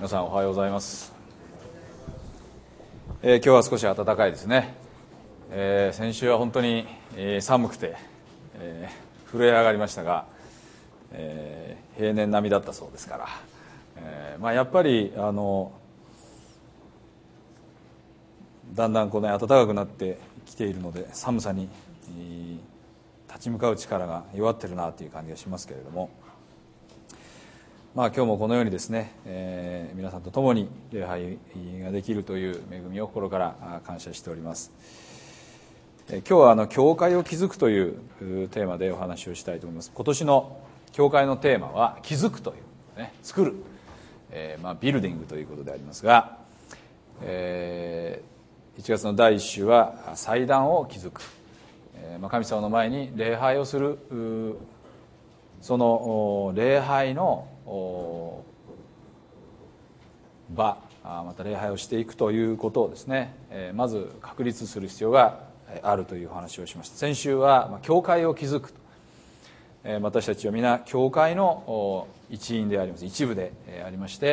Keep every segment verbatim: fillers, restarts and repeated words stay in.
皆さんおはようございます、えー、今日は少し暖かいですね、えー、先週は本当に、えー、寒くて、えー、震え上がりましたが、えー、平年並みだったそうですから、えーまあ、やっぱりあのだんだんこの暖かくなってきているので寒さに、えー、立ち向かう力が弱ってるなという感じがしますけれども、まあ、今日もこのようにですね、えー、皆さんと共に礼拝ができるという恵みを心から感謝しております。えー、今日はあの教会を築くというテーマでお話をしたいと思います。今年の教会のテーマは築くという、ね、作る、えーまあ、ビルディングということでありますが、えー、いちがつのだいいっ週は祭壇を築く、えーまあ、神様の前に礼拝をする、その礼拝の場、また礼拝をしていくということをですね、まず確立する必要があるというお話をしました。先週は教会を築く、私たちは皆教会の一員であります、一部でありまして、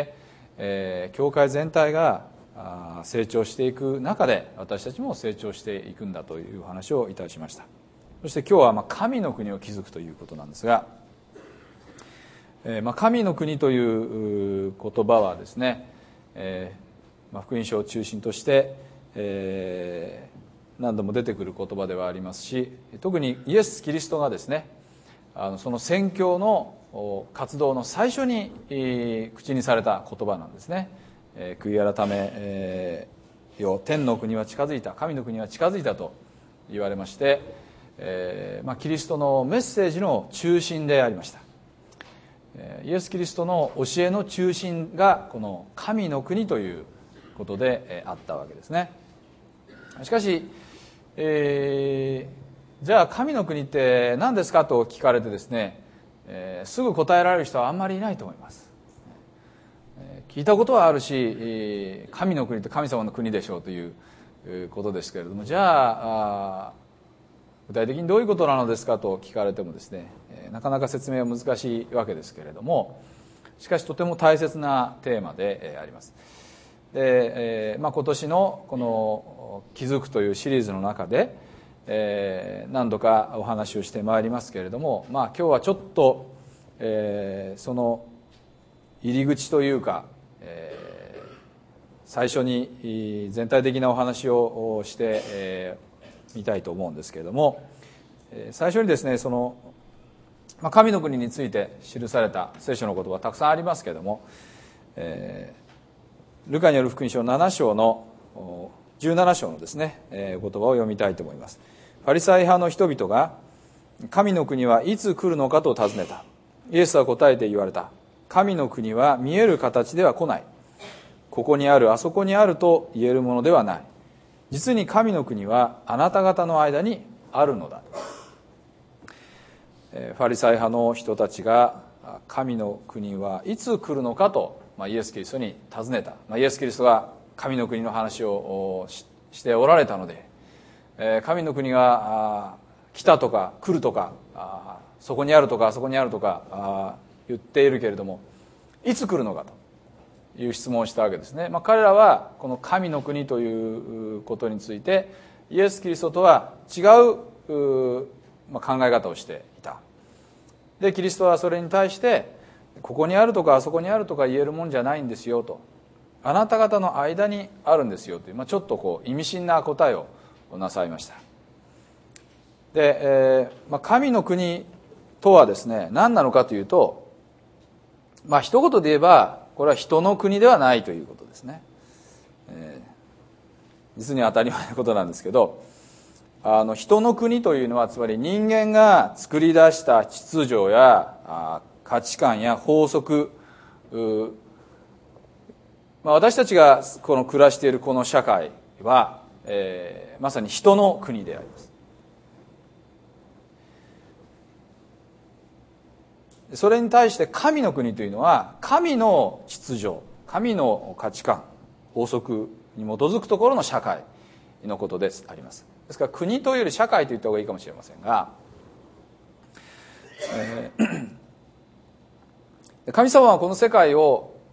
教会全体が成長していく中で私たちも成長していくんだというお話をいたしました。そして今日は神の国を築くということなんですが、えーまあ、神の国という言葉はですね、えーまあ、福音書を中心として、えー、何度も出てくる言葉ではありますし、特にイエス・キリストがですね、あのその宣教の活動の最初に、えー、口にされた言葉なんですね。えー、悔い改め、えー、よ天の国は近づいた、神の国は近づいたと言われまして、えーまあ、キリストのメッセージの中心でありました。イエス・キリストの教えの中心がこの神の国ということであったわけですね。しかし、えー、じゃあ神の国って何ですかと聞かれてですね、えー、すぐ答えられる人はあんまりいないと思います。聞いたことはあるし、神の国って神様の国でしょうということですけれども、じゃあ具体的にどういうことなのですかと聞かれてもですね、なかなか説明は難しいわけですけれども、しかしとても大切なテーマであります。で、まあ、今年のこの「築く」というシリーズの中で、えー、何度かお話をしてまいりますけれども、まあ、今日はちょっと、えー、その入り口というか、えー、最初に全体的なお話をして、えー見たいと思うんですけれども、最初にですね、その神の国について記された聖書の言葉たくさんありますけれども、えー、ルカによる福音書なな章のじゅうなな章のですね、えー、言葉を読みたいと思います。パリサイ派の人々が神の国はいつ来るのかと尋ねた。イエスは答えて言われた。神の国は見える形では来ない。ここにあるあそこにあると言えるものではない。実に神の国はあなた方の間にあるのだ。ファリサイ派の人たちが神の国はいつ来るのかと、まあ、イエス・キリストに尋ねた、まあ、イエス・キリストが神の国の話を し, しておられたので、神の国が来たとか来るとか、そこにあるとかあそこにあるとか言っているけれども、いつ来るのかという質問をしたわけですね。まあ、彼らはこの神の国ということについてイエス・キリストとは違う、まあ、考え方をしていた。でキリストはそれに対してここにあるとかあそこにあるとか言えるもんじゃないんですよと、あなた方の間にあるんですよという、まあ、ちょっとこう意味深な答えをなさいました。で、えーまあ、神の国とはですね何なのかというと、まあ一言で言えばこれは人の国ではないということですね。えー、実に当たり前のことなんですけど、あの人の国というのはつまり人間が作り出した秩序やあ価値観や法則、まあ、私たちがこの暮らしているこの社会は、えー、まさに人の国であります。それに対して神の国というのは神の秩序、神の価値観、法則に基づくところの社会のことであります。ですから国というより社会と言った方がいいかもしれませんが、えー、神様はこの世界を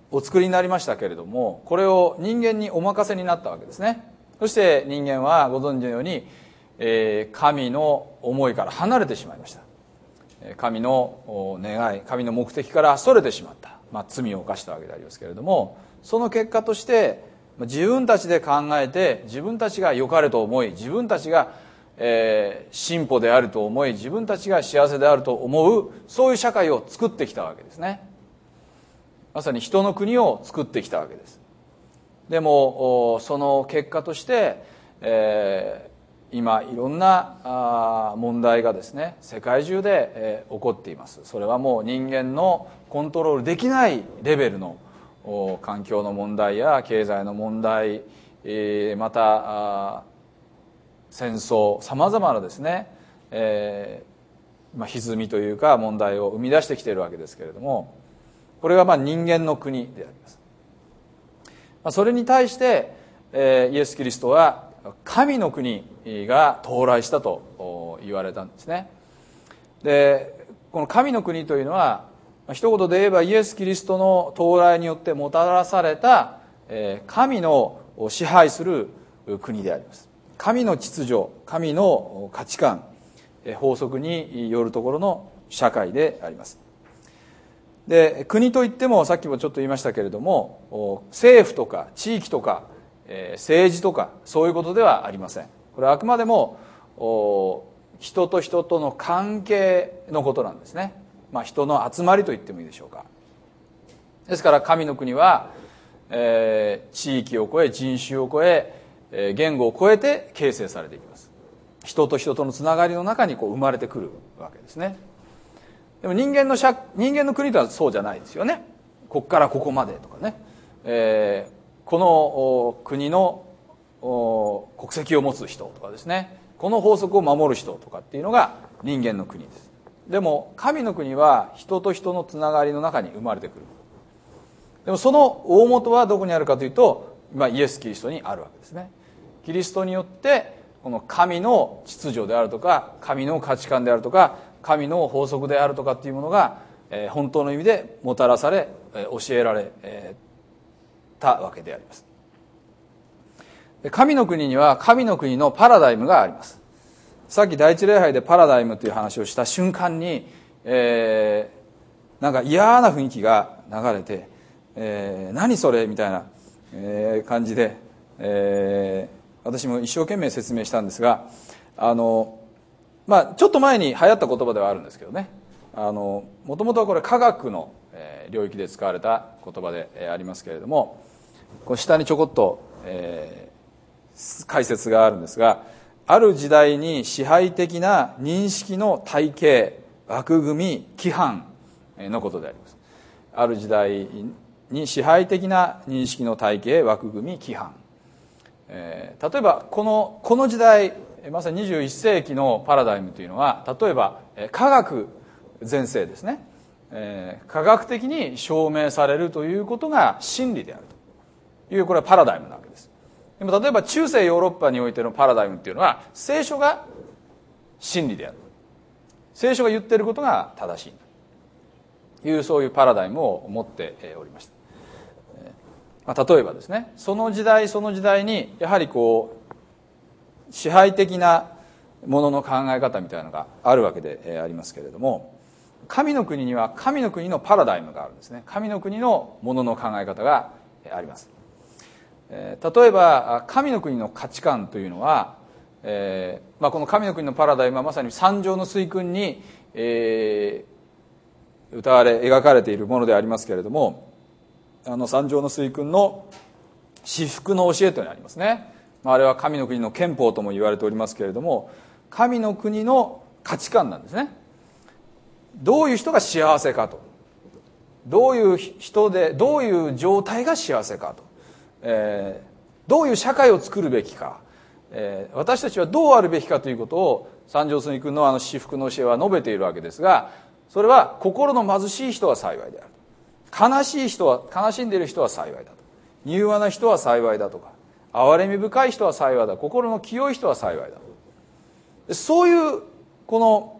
お作りになりましたけれども、これを人間にお任せになったわけですね。そして人間はご存知のように、えー、神の思いから離れてしまいました。神の願い、神の目的からそれてしまった、まあ、罪を犯したわけでありますけれども、その結果として自分たちで考えて、自分たちが良かれと思い、自分たちが、えー、進歩であると思い、自分たちが幸せであると思う、そういう社会を作ってきたわけですね。まさに人の国を作ってきたわけです。でもその結果として、えー、今いろんな問題がですね、世界中で、えー、起こっています。それはもう人間のコントロールできないレベルの環境の問題や経済の問題、えー、また戦争、さまざまなですね、えーまあ、歪みというか問題を生み出してきているわけですけれども、これがまあ人間の国であります。それに対して、えー、イエス・キリストは神の国が到来したと言われたんですね。で、この神の国というのは一言で言えばイエス・キリストの到来によってもたらされた、えー、神の支配する国であります。神の秩序、神の価値観、法則によるところの社会であります。で、国といってもさっきもちょっと言いましたけれども、政府とか地域とか、えー、政治とかそういうことではありません。これはあくまでも人と人との関係のことなんですね。まあ、人の集まりと言ってもいいでしょうか。ですから神の国は、えー、地域を超え、人種を超え、えー、言語を超えて形成されていきます。人と人とのつながりの中にこう生まれてくるわけですね。でも人間の社人間の国とはそうじゃないですよね。ここからここまでとかね、えー、この国の国籍を持つ人とかですね、この法則を守る人とかっていうのが人間の国です。でも神の国は人と人のつながりの中に生まれてくる。でもその大元はどこにあるかというと、今イエス・キリストにあるわけですね。キリストによってこの神の秩序であるとか、神の価値観であるとか、神の法則であるとかっていうものが、えー、本当の意味でもたらされ、えー、教えられ、えー、たわけであります。で、神の国には神の国のパラダイムがあります。さっき第一礼拝でパラダイムという話をした瞬間に、えー、なんか嫌な雰囲気が流れて、えー、何それみたいな、えー、感じで、えー、私も一生懸命説明したんですが、あのまあ、ちょっと前に流行った言葉ではあるんですけどね、あのもともとはこれ科学の、えー、領域で使われた言葉で、えー、ありますけれども、こう下にちょこっと、えー、解説があるんですが、ある時代に支配的な認識の体系、枠組み、規範のことであります。ある時代に支配的な認識の体系、枠組み、規範、えー、例えばこのこの時代、まさににじゅういっ世紀のパラダイムというのは、例えば科学全盛ですね、えー、科学的に証明されるということが真理であるという、これはパラダイムなわけです。でも例えば中世ヨーロッパにおいてのパラダイムっていうのは、聖書が真理である、聖書が言っていることが正しいという、そういうパラダイムを持っておりました。まあ、例えばですね、その時代その時代にやはりこう支配的なものの考え方みたいなのがあるわけでありますけれども、神の国には神の国のパラダイムがあるんですね。神の国のものの考え方があります。例えば神の国の価値観というのは、えーまあ、この神の国のパラダイムはまさに三条の水訓に、えー、歌われ描かれているものでありますけれども、あの三条の水訓の至福の教えというのがありますね。あれは神の国の憲法とも言われておりますけれども、神の国の価値観なんですね。どういう人が幸せかと、どういう人でどういう状態が幸せかと、えー、どういう社会を作るべきか、えー、私たちはどうあるべきかということを三条水君のあの至福の教えは述べているわけですが、それは心の貧しい人は幸いである、悲しい人は悲しんでいる人は幸いだと、柔和な人は幸いだとか、憐れみ深い人は幸いだ、心の清い人は幸いだ、そういうこの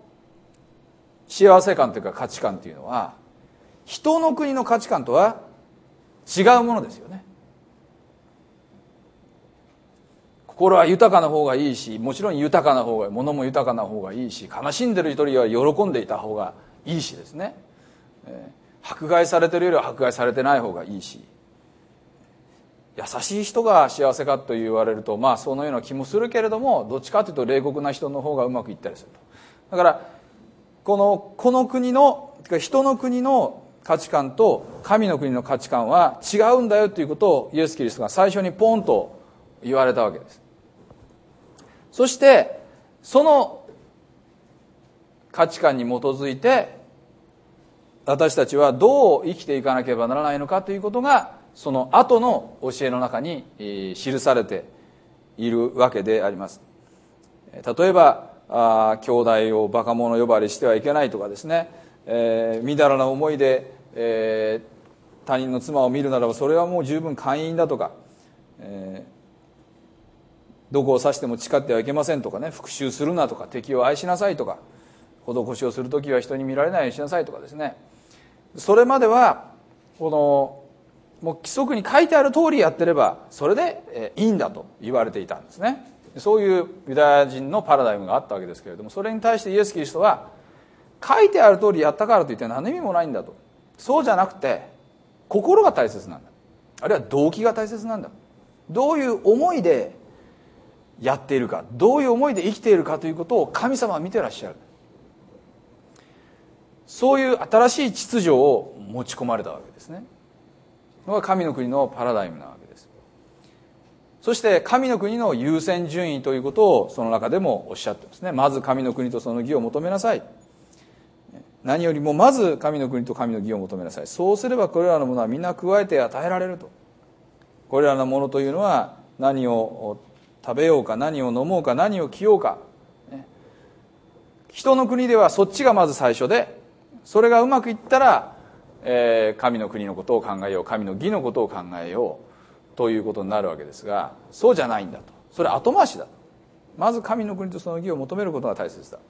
幸せ感というか価値観というのは、人の国の価値観とは違うものですよね。心は豊かな方がいいし、もちろん豊かな方が、物も豊かな方がいいし、悲しんでる人よりは喜んでいた方がいいしですね、えー、迫害されてるよりは迫害されてない方がいいし、優しい人が幸せかと言われると、まあそのような気もするけれども、どっちかというと冷酷な人の方がうまくいったりすると。だからこのこの国の人の国の価値観と神の国の価値観は違うんだよということをイエス・キリストが最初にポンと言われたわけです。そしてその価値観に基づいて私たちはどう生きていかなければならないのかということがその後の教えの中に記されているわけであります。例えばあ兄弟をバカ者呼ばわりしてはいけないとかですね、えー、みだらな思いで、えー、他人の妻を見るならばそれはもう十分姦淫だとか、えーどこを指しても誓ってはいけませんとかね、復讐するなとか、敵を愛しなさいとか、施しをするときは人に見られないようにしなさいとかですね、それまではこのもう規則に書いてある通りやってればそれでいいんだと言われていたんですね。そういうユダヤ人のパラダイムがあったわけですけれども、それに対してイエス・キリストは書いてある通りやったからといって何の意味もないんだと。そうじゃなくて心が大切なんだ、あるいは動機が大切なんだ、どういう思いでやっているか、どういう思いで生きているかということを神様は見てらっしゃる。そういう新しい秩序を持ち込まれたわけですね。これが神の国のパラダイムなわけです。そして神の国の優先順位ということをその中でもおっしゃってますね。まず神の国とその義を求めなさい。何よりもまず神の国と神の義を求めなさい。そうすればこれらのものはみんな加えて与えられると。これらのものというのは何を食べようか、何を飲もうか、何を着ようか、人の国ではそっちがまず最初で、それがうまくいったら、えー、神の国のことを考えよう、神の義のことを考えようということになるわけですが、そうじゃないんだと。それ後回しだと。まず神の国とその義を求めることが大切だ。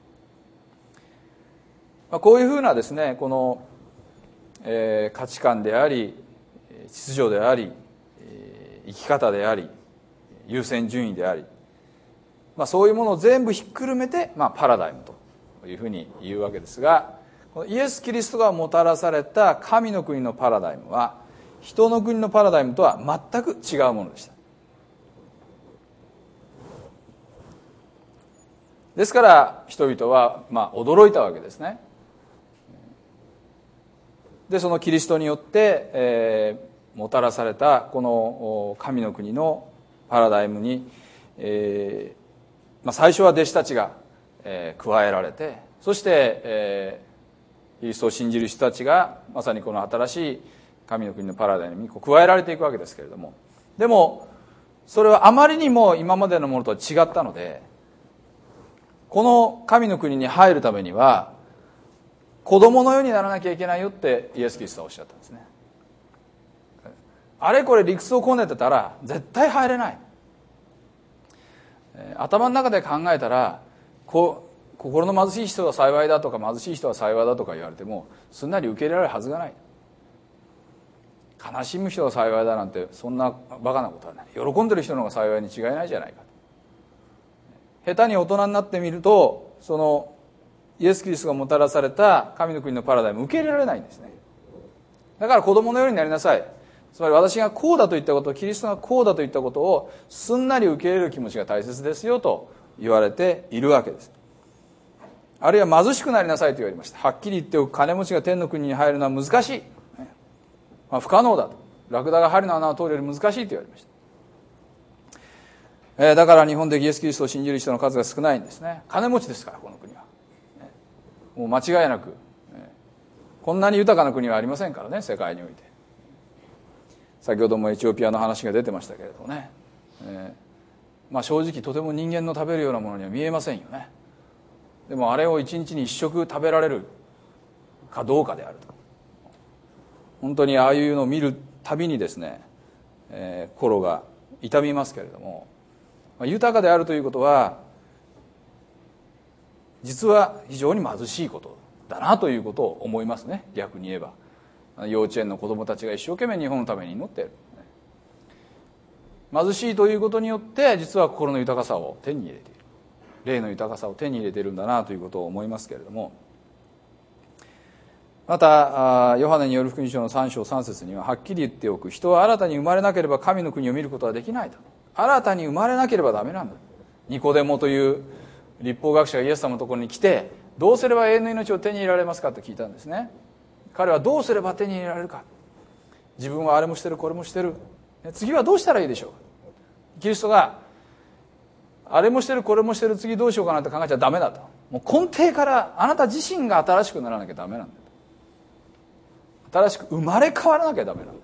まあ、こういうふうなですね、この、えー、価値観であり秩序であり生き方であり優先順位であり、まあ、そういうものを全部ひっくるめて、まあ、パラダイムというふうに言うわけですが、このイエス・キリストがもたらされた神の国のパラダイムは人の国のパラダイムとは全く違うものでした。ですから人々はまあ驚いたわけですね。でそのキリストによって、えー、もたらされたこの神の国のパラダイムに、えーまあ、最初は弟子たちが、えー、加えられて、そして、えー、キリストを信じる人たちがまさにこの新しい神の国のパラダイムにこう加えられていくわけですけれども、でもそれはあまりにも今までのものとは違ったので、この神の国に入るためには子供のようにならなきゃいけないよってイエス・キリストはおっしゃったんですね。あれこれ理屈をこねてたら絶対入れない。頭の中で考えたらこ心の貧しい人は幸いだとか貧しい人は幸いだとか言われてもすんなり受け入れられるはずがない。悲しむ人が幸いだなんてそんなバカなことはない。喜んでる人の方が幸いに違いないじゃないか。下手に大人になってみるとそのイエス・キリストがもたらされた神の国のパラダイム受け入れられないんですね。だから子供のようになりなさい。つまり私がこうだと言ったことを、キリストがこうだと言ったことをすんなり受け入れる気持ちが大切ですよと言われているわけです。あるいは貧しくなりなさいと言われました。はっきり言っておく、金持ちが天の国に入るのは難しい、まあ、不可能だと。ラクダが針の穴を通るより難しいと言われました、えー、だから日本でイエス・キリストを信じる人の数が少ないんですね。金持ちですからこの国は、もう間違いなく、こんなに豊かな国はありませんからね、世界において。先ほどもエチオピアの話が出てましたけれどもね、えーまあ、正直とても人間の食べるようなものには見えませんよね。でもあれを一日に一食食べられるかどうかであると。本当にああいうのを見るたびにですね、えー、心が痛みますけれども、まあ、豊かであるということは実は非常に貧しいことだなということを思いますね。逆に言えば幼稚園の子どもたちが一生懸命日本のために祈っている。貧しいということによって実は心の豊かさを手に入れている、霊の豊かさを手に入れているんだなということを思いますけれども、またヨハネによる福音書のさん章さん節にははっきり言っておく、人は新たに生まれなければ神の国を見ることはできないと。新たに生まれなければダメなんだ。ニコデモという律法学者がイエス様のところに来て、どうすれば永遠の命を手に入れられますかと聞いたんですね。彼はどうすれば手に入れられるか、自分はあれもしてるこれもしてる、次はどうしたらいいでしょうか。キリストがあれもしてるこれもしてる、次どうしようかなって考えちゃダメだと。もう根底からあなた自身が新しくならなきゃダメなんだと。新しく生まれ変わらなきゃダメなんだ。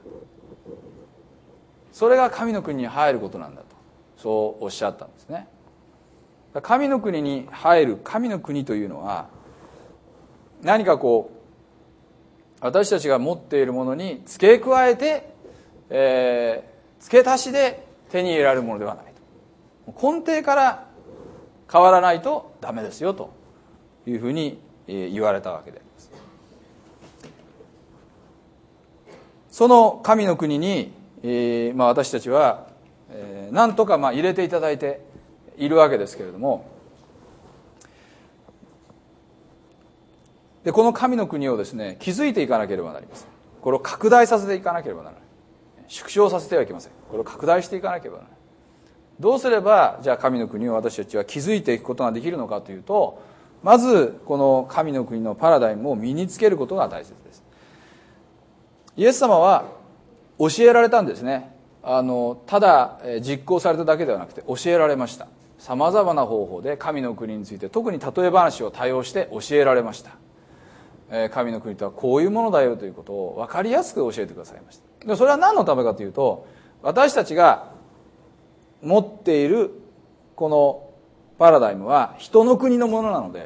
それが神の国に入ることなんだと、そうおっしゃったんですね。神の国に入る、神の国というのは何かこう私たちが持っているものに付け加えて、えー、付け足しで手に入れられるものではないと。根底から変わらないとダメですよというふうに言われたわけであります。その神の国に、えーまあ、私たちは、えー、何とかまあ入れていただいているわけですけれども、でこの神の国をですね築いていかなければなりません。これを拡大させていかなければならない。縮小させてはいけません。これを拡大していかなければならない。どうすればじゃあ神の国を私たちは築いていくことができるのかというと、まずこの神の国のパラダイムを身につけることが大切です。イエス様は教えられたんですね。あのただ実行されただけではなくて教えられました。さまざまな方法で神の国について、特に例え話を多用して教えられました。神の国とはこういうものだよということを分かりやすく教えてくださいました。でそれは何のためかというと、私たちが持っているこのパラダイムは人の国のものなので、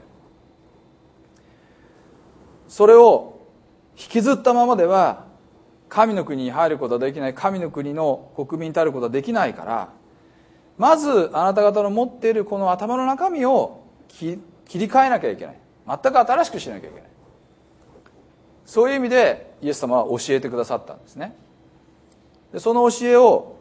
それを引きずったままでは神の国に入ることはできない、神の国の国民たることはできないから、まずあなた方の持っているこの頭の中身を切り替えなきゃいけない。全く新しくしなきゃいけない。そういう意味でイエス様は教えてくださったんですね。でその教えを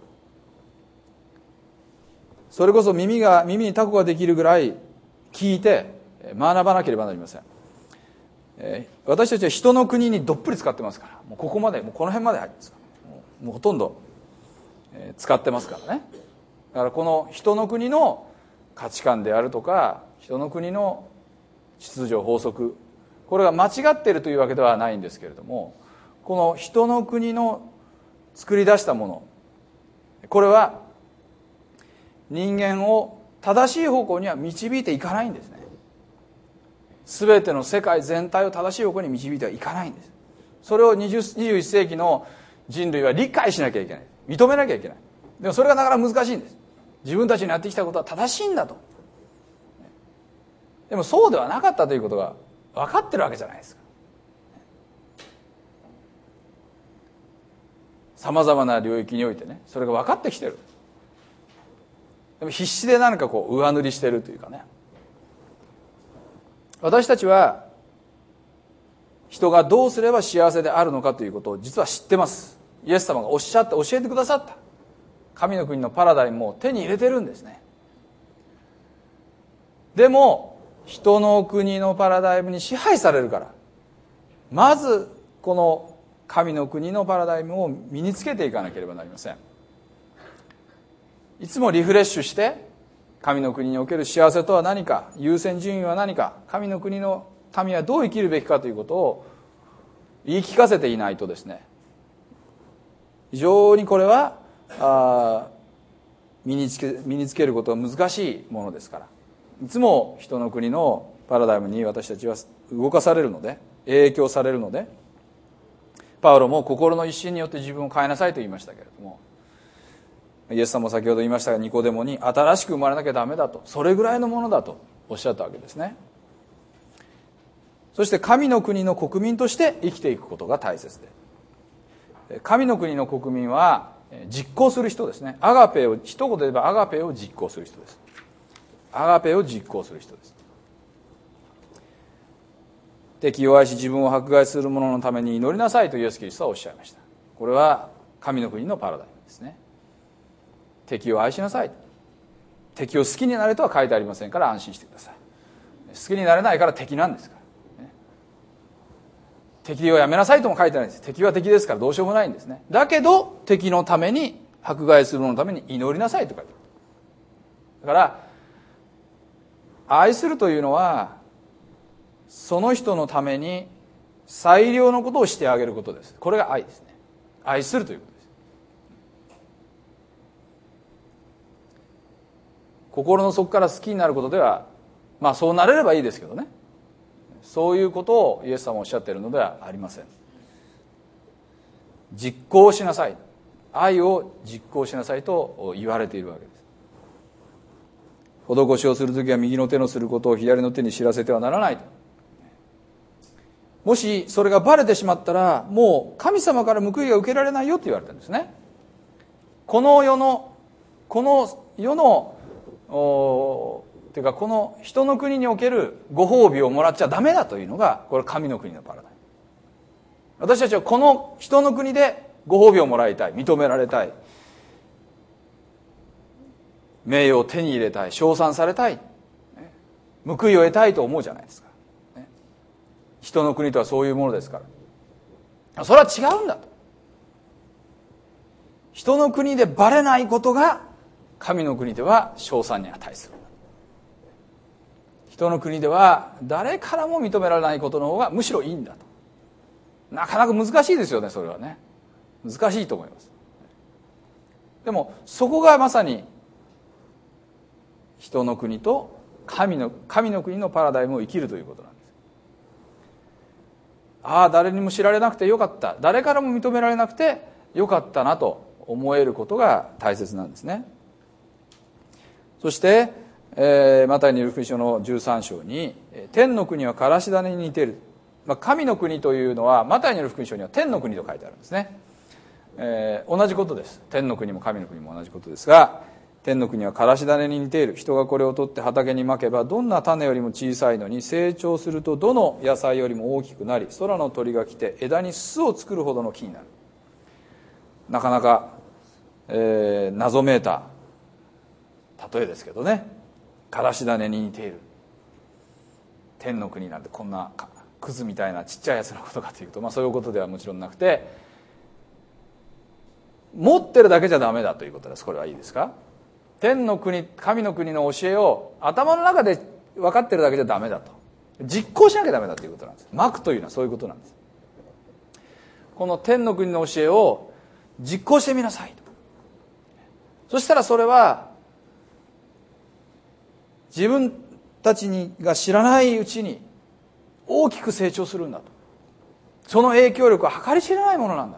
それこそ耳が耳にタコができるぐらい聞いて学ばなければなりません。えー、私たちは人の国にどっぷり使ってますから、もうここまでもうこの辺まで入ってますから、もう、もうほとんど、えー、使ってますからね。だからこの人の国の価値観であるとか、人の国の秩序法則、これが間違っているというわけではないんですけれども、この人の国の作り出したもの、これは人間を正しい方向には導いていかないんですね。全ての世界全体を正しい方向に導いてはいかないんです。それをにじゅういっ世紀の人類は理解しなきゃいけない、認めなきゃいけない。でもそれがなかなか難しいんです。自分たちにやってきたことは正しいんだと。でもそうではなかったということが分かってるわけじゃないですか。さまざまな領域においてね、それが分かってきてる。でも必死で何かこう上塗りしてるというかね。私たちは人がどうすれば幸せであるのかということを実は知ってます。イエス様がおっしゃって教えてくださった神の国のパラダイムを手に入れてるんですね。でも人の国のパラダイムに支配されるから、まずこの神の国のパラダイムを身につけていかなければなりません。いつもリフレッシュして神の国における幸せとは何か、優先順位は何か、神の国の民はどう生きるべきかということを言い聞かせていないとですね、非常にこれはあ身につけ、身につけることが難しいものですから、いつも人の国のパラダイムに私たちは動かされるので、影響されるので、パウロも心の一心によって自分を変えなさいと言いましたけれども、イエス様も先ほど言いましたが、ニコデモに新しく生まれなきゃダメだと、それぐらいのものだとおっしゃったわけですね。そして神の国の国民として生きていくことが大切で、神の国の国民は実行する人ですね。アガペを、一言で言えばアガペを実行する人です。アガペを実行する人です。 敵を愛し自分を迫害する者のために祈りなさいとイエス・キリストはおっしゃいました。これは神の国のパラダイムですね。敵を愛しなさい、敵を好きになれとは書いてありませんから安心してください。好きになれないから敵なんですから、ね、敵をやめなさいとも書いてないんです。敵は敵ですからどうしようもないんですね。だけど敵のために、迫害する者のために祈りなさいと書いてある。だから愛するというのはその人のために最良のことをしてあげることです。これが愛ですね。愛するということです。心の底から好きになることでは、まあそうなれればいいですけどね、そういうことをイエス様はおっしゃっているのではありません。実行しなさい、愛を実行しなさいと言われているわけです。施しをするときは右の手のすることを左の手に知らせてはならないと。もしそれがバレてしまったらもう神様から報いが受けられないよと言われたんですね。この世のこの世のおていうかこの人の国におけるご褒美をもらっちゃダメだというのがこれ神の国のパラダイム。私たちはこの人の国でご褒美をもらいたい、認められたい、名誉を手に入れたい、称賛されたい、報いを得たいと思うじゃないですか。人の国とはそういうものですから。それは違うんだと。人の国でバレないことが神の国では称賛に値する。人の国では誰からも認められないことの方がむしろいいんだと。なかなか難しいですよね、それはね。難しいと思います。でもそこがまさに人の国と神の神の国のパラダイムを生きるということなんです。ああ、誰にも知られなくてよかった、誰からも認められなくてよかったなと思えることが大切なんですね。そして、えー、マタイによる福音書のじゅうさん章に天の国はからし種に似ている、まあ、神の国というのはマタイによる福音書には天の国と書いてあるんですね。えー、同じことです。天の国も神の国も同じことですが、天の国はからし種に似ている。人がこれを取って畑にまけばどんな種よりも小さいのに成長するとどの野菜よりも大きくなり、空の鳥が来て枝に巣を作るほどの木になる。なかなか、えー、謎めいた例えですけどね、からし種に似ている。天の国なんてこんなクズみたいなちっちゃいやつのことかというと、まあ、そういうことではもちろんなくて、持ってるだけじゃダメだということです。これはいいですか。天の国、神の国の教えを頭の中で分かってるだけじゃダメだと、実行しなきゃダメだということなんです。まくというのはそういうことなんです。この天の国の教えを実行してみなさいと。そしたらそれは自分たちにが知らないうちに大きく成長するんだと。その影響力は計り知れないものなんだ。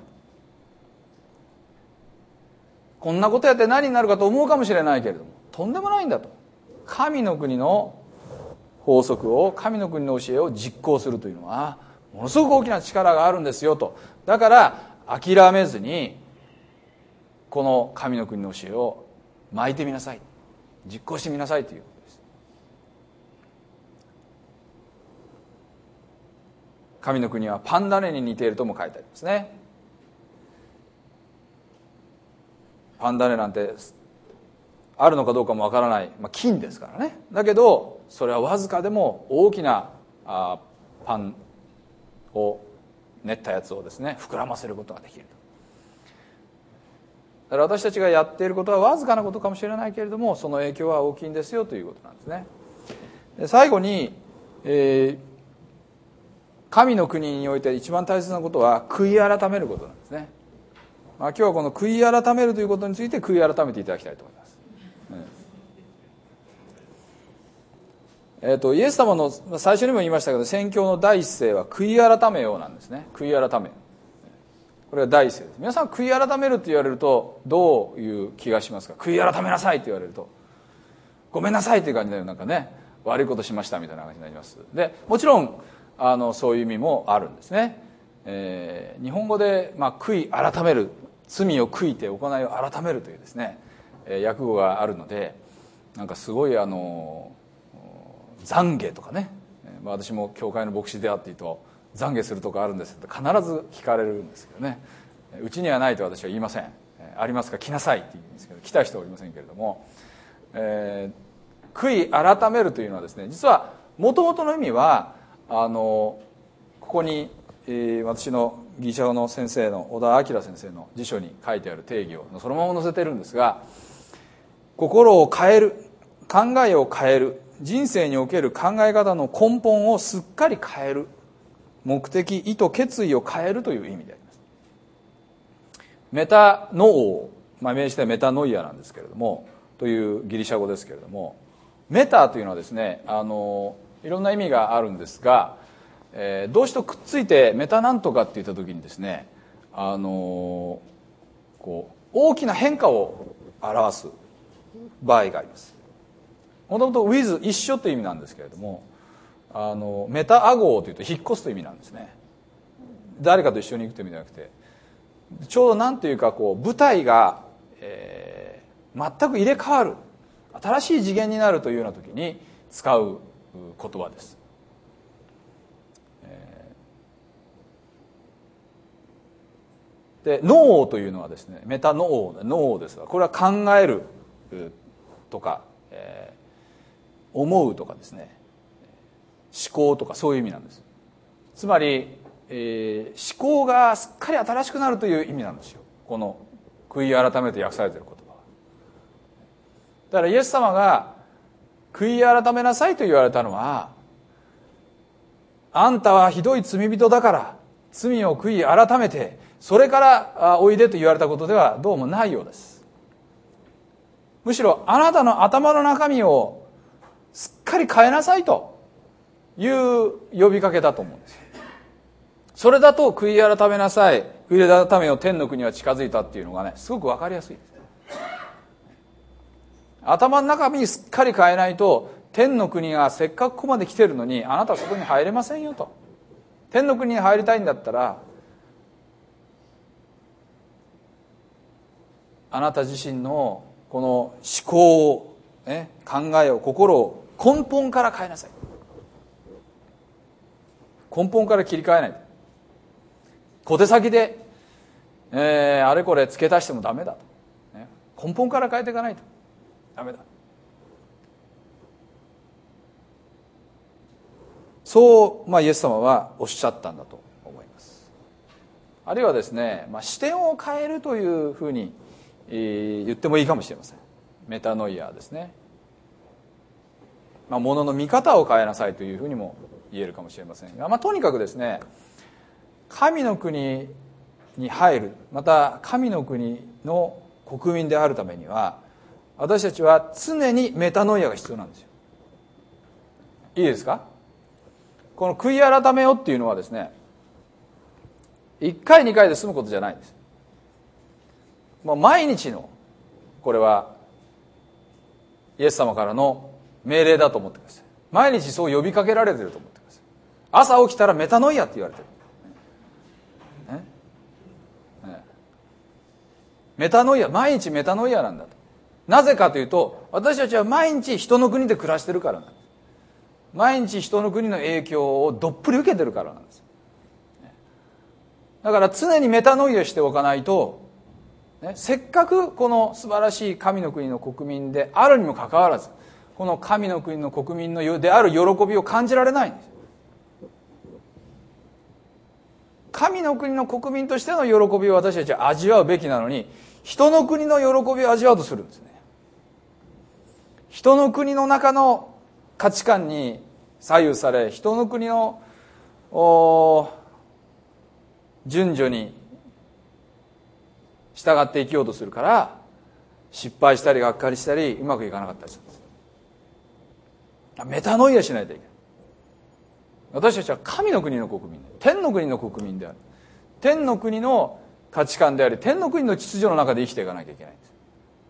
こんなことやって何になるかと思うかもしれないけれども、とんでもないんだと。神の国の法則を、神の国の教えを実行するというのはものすごく大きな力があるんですよと。だから諦めずにこの神の国の教えを巻いてみなさい、実行してみなさいということです。神の国はパン種に似ているとも書いてありますね。パン種なんてあるのかどうかもわからない、まあ、金ですからね。だけどそれはわずかでも大きなあパンを練ったやつをですね膨らませることができる。だから私たちがやっていることはわずかなことかもしれないけれども、その影響は大きいんですよということなんですね。で最後に、えー、神の国において一番大切なことは悔い改めることなんですね。まあ、今日はこの悔い改めるということについて悔い改めていただきたいと思います。えー、とイエス様の最初にも言いましたけど、宣教の第一声は悔い改めようなんですね。悔い改め、これが第一声です。皆さん悔い改めるって言われるとどういう気がしますか。悔い改めなさいって言われるとごめんなさいっていう感じで、なんかね、悪いことしましたみたいな感じになります。でもちろんあのそういう意味もあるんですね。えー、日本語で、まあ、悔い改める、罪を悔いて行いを改めるというですね、えー、訳語があるので、なんかすごいあの懺悔とかね、 まあ、私も教会の牧師であっていると懺悔するとこあるんですけど必ず聞かれるんですけどね、うちにはないと私は言いません。ありますか来なさいって言うんですけど、来た人はおりませんけれども、えー、悔い改めるというのはですね、実はもともとの意味はあのここに、えー、私のギリシャ語の先生の小田明先生の辞書に書いてある定義をそのまま載せてるんですが、心を変える、考えを変える、人生における考え方の根本をすっかり変える、目的、意図、決意を変えるという意味であります。メタノオ、まあ、名詞でメタノイアなんですけれども、というギリシャ語ですけれども、メタというのはですね、あのいろんな意味があるんですが、えー、動詞とくっついてメタなんとかって言った時にですね、あのこう大きな変化を表す場合があります。もともと with 一緒という意味なんですけれども、あのメタアゴーというと引っ越すという意味なんですね。誰かと一緒に行くという意味じゃなくて、ちょうどなんていうかこう舞台が、えー、全く入れ替わる、新しい次元になるというような時に使う言葉です。えー、でノーというのはですね、メタノーノーですが、これは考えるとか、えー、思うとかですね、思考とかそういう意味なんです。つまり、えー、思考がすっかり新しくなるという意味なんですよ、この悔い改めて訳されている言葉は。だからイエス様が悔い改めなさいと言われたのは、あんたはひどい罪人だから罪を悔い改めてそれからおいでと言われたことではどうもないようです。むしろあなたの頭の中身をすっかり変えなさいという呼びかけだと思うんですよ。それだと悔い改めなさい、悔い改めよ天の国は近づいたっていうのがね、すごく分かりやすいです。頭の中身すっかり変えないと、天の国がせっかくここまで来てるのにあなたはそこに入れませんよと。天の国に入りたいんだったら、あなた自身のこの思考を、ね、考えを、心を根本から変えなさい。根本から切り替えないと。小手先で、えー、あれこれ付け足してもダメだと、ね、根本から変えていかないとダメだ。そう、まあ、イエス様はおっしゃったんだと思います。あるいはですね、まあ、視点を変えるというふうに、えー、言ってもいいかもしれません。メタノイアですね。まあ、物の見方を変えなさいというふうにも言えるかもしれませんが、まあ、とにかくですね、神の国に入る、また神の国の国民であるためには、私たちは常にメタノイアが必要なんですよ。いいですか？この悔い改めよっていうのはですね、いっかいにかいで済むことじゃないんです。もう毎日の、これはイエス様からの命令だと思ってください。毎日そう呼びかけられていると思ってください。朝起きたらメタノイアって言われてる。メタノイア、毎日メタノイアなんだと。なぜかというと、私たちは毎日人の国で暮らしてるからなんです。毎日人の国の影響をどっぷり受けてるからなんです。だから常にメタノイアしておかないと、ね、せっかくこの素晴らしい神の国の国民であるにもかかわらず、この神の国の国民のである喜びを感じられないんです。神の国の国民としての喜びを私たちは味わうべきなのに、人の国の喜びを味わおうとするんですね。人の国の中の価値観に左右され、人の国の順序に従って生きようとするから、失敗したりがっかりしたりうまくいかなかったりするんです。メタノイアしないといけない。私たちは神の国の国民、天の国の国民である。天の国の価値観であり、天の国の秩序の中で生きていかなきゃいけないんです。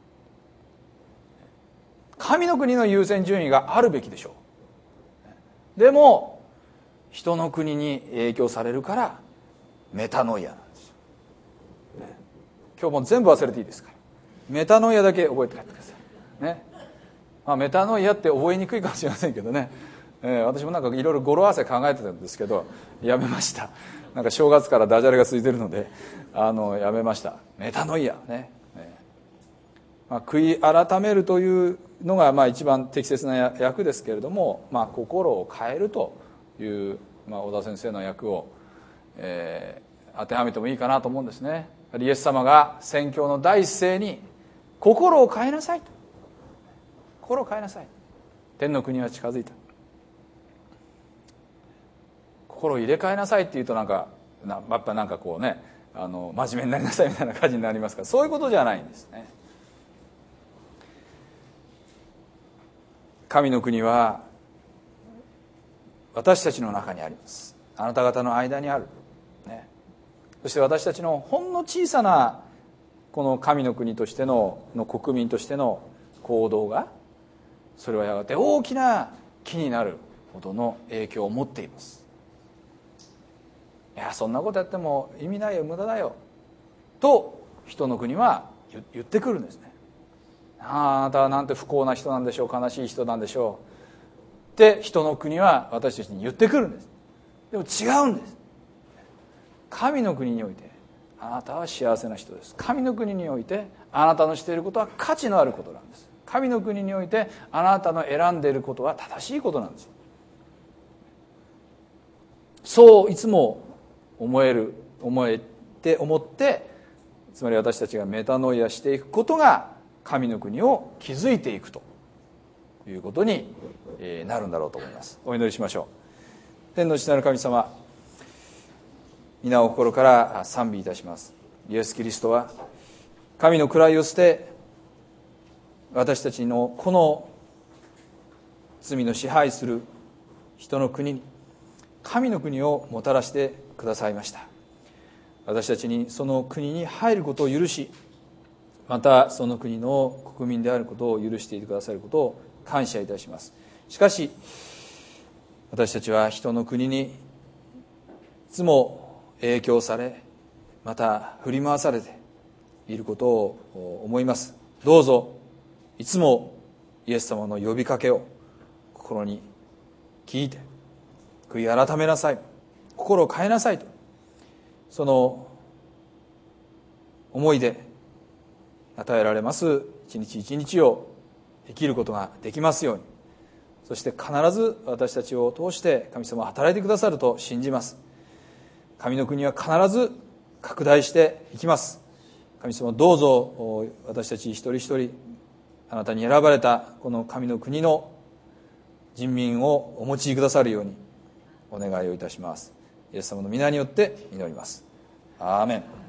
神の国の優先順位があるべきでしょう。でも人の国に影響されるからメタノイアなんですよ。今日も全部忘れていいですから、メタノイアだけ覚えて帰ってくださいね。まあ、メタノイアって覚えにくいかもしれませんけどね、 えー、私もなんかいろいろ語呂合わせ考えてたんですけどやめました。なんか正月からダジャレがついてるのであのやめました。メタノイアね、えーまあ、悔い改めるというのがまあ一番適切な訳ですけれども、まあ、心を変えるという、まあ、小田先生の訳を、えー、当てはめてもいいかなと思うんですね。イエス様が宣教の第一声に心を変えなさいと、心を変えなさい、天の国は近づいた、心を入れ替えなさいって言うとなんかやっぱなんかこうね、あの真面目になりなさいみたいな感じになりますから、そういうことじゃないんですね。神の国は私たちの中にあります。あなた方の間にある、ね、そして私たちのほんの小さなこの神の国としてのの国民としての行動が、それはやがて大きな木になるほどの影響を持っています。いやそんなことやっても意味ないよ、無駄だよと人の国は言ってくるんですね。ああなたはなんて不幸な人なんでしょう、悲しい人なんでしょうって人の国は私たちに言ってくるんです。でも違うんです。神の国においてあなたは幸せな人です。神の国においてあなたのしていることは価値のあることなんです。神の国においてあなたの選んでいることは正しいことなんです。そういつも思える思えて思って、つまり私たちがメタノイアしていくことが神の国を築いていくということになるんだろうと思います。お祈りしましょう。天の父なる神様、皆を心から賛美いたします。イエス・キリストは神の位を捨て、私たちのこの罪の支配する人の国に神の国をもたらしてくださいました。私たちにその国に入ることを許し、またその国の国民であることを許していてくださることを感謝いたします。しかし私たちは人の国にいつも影響され、また振り回されていることを思います。どうぞいつもイエス様の呼びかけを心に聞いて、悔い改めなさい、心を変えなさいと、その思いで与えられます一日一日を生きることができますように、そして必ず私たちを通して神様は働いてくださると信じます。神の国は必ず拡大していきます。神様どうぞ私たち一人一人、あなたに選ばれたこの神の国の人民をお持ちくださるようにお願いをいたします。イエス様の皆によって祈ります。アーメン。